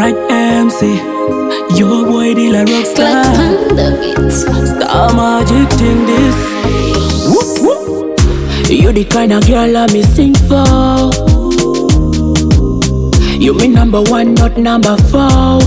White MC, your boy Dilla Rockstar. Star Magic thing this. Whoop, whoop. You the kind of girl I me sing for. You me number one, not number four.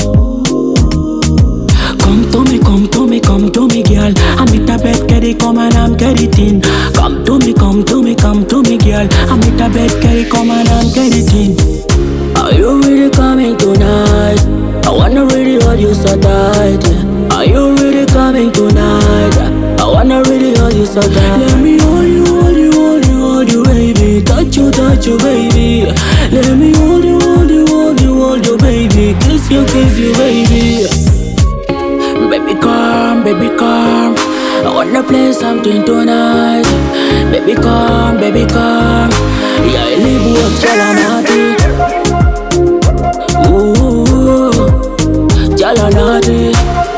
Come to me, come to me, come to me, girl. I'm in the bed, get it, come and I'm get it in. Come to me, come to me, come to me, girl. I'm in the bed, get it, come and I'm get it in. Are you really coming tonight? I wanna really hold you so tight. Are you really coming tonight? I wanna really hold you so tight. Let me hold you, hold you, hold you, hold you, baby. Touch you, baby. Let me hold you, hold you, hold you, hold you, baby. Kiss you, baby. Baby come, baby come. I wanna play something tonight. Baby come, baby come. Yeah, I live with Jalanati. Ooh, Jalanati.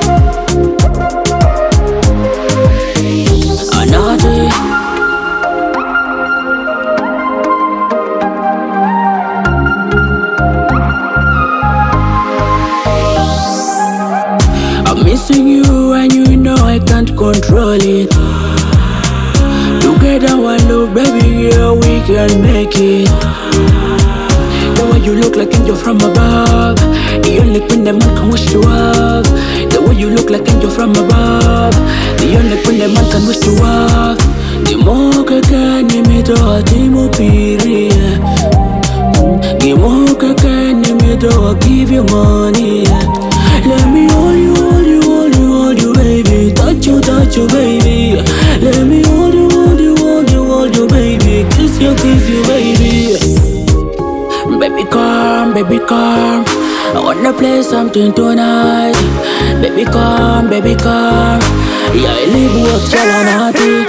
Anati. I'm missing you and you know I can't control it. Together one love, baby girl, we can make it. The way you look like angel from above. The only queen that man can wish to have. The way you look like angel from above. The only queen that man can wish to have. The more que ni me do ti mo piri. The more que ni me do give you money. Let me hold you, hold you, hold you, hold you, baby. Touch you, baby. Let me hold you, hold you, hold you, hold you, baby. Kiss you, baby. Baby come, baby come. I wanna play something tonight. Baby come, baby come. Yeah, I live with Jalanati.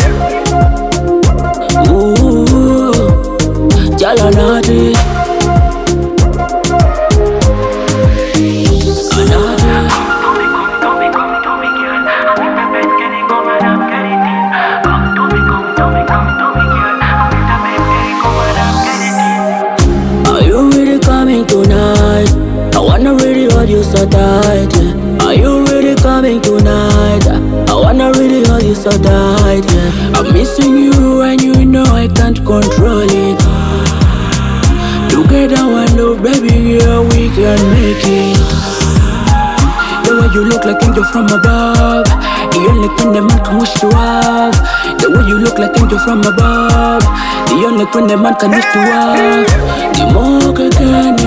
Ooh, Jalanati. Tonight, I wanna really hold you so tight. Yeah. Are you really coming tonight? I wanna really hold you so tight. Yeah. I'm missing you and you know I can't control it. Together one love, baby girl, we can make it. The way you look like angel from above. The only queen that man can wish to have. The way you look like angel from above. The only queen that man can wish to have. The more que